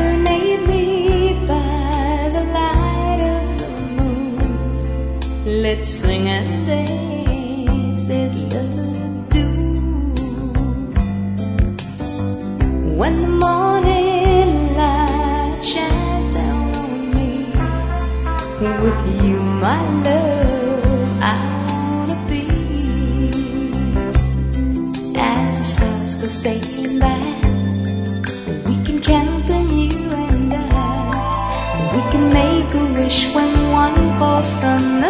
serenade me by the light of the moon. Let's sing and dance as lovers do. When the morning light shines down on me, with you, my love, I wanna be. As the stars go sailing by, we can count them, you and I. We can make a wish when one falls from the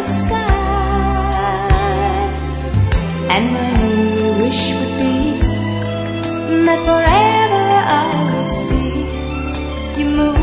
sky. And my only wish would be that forever I would see you move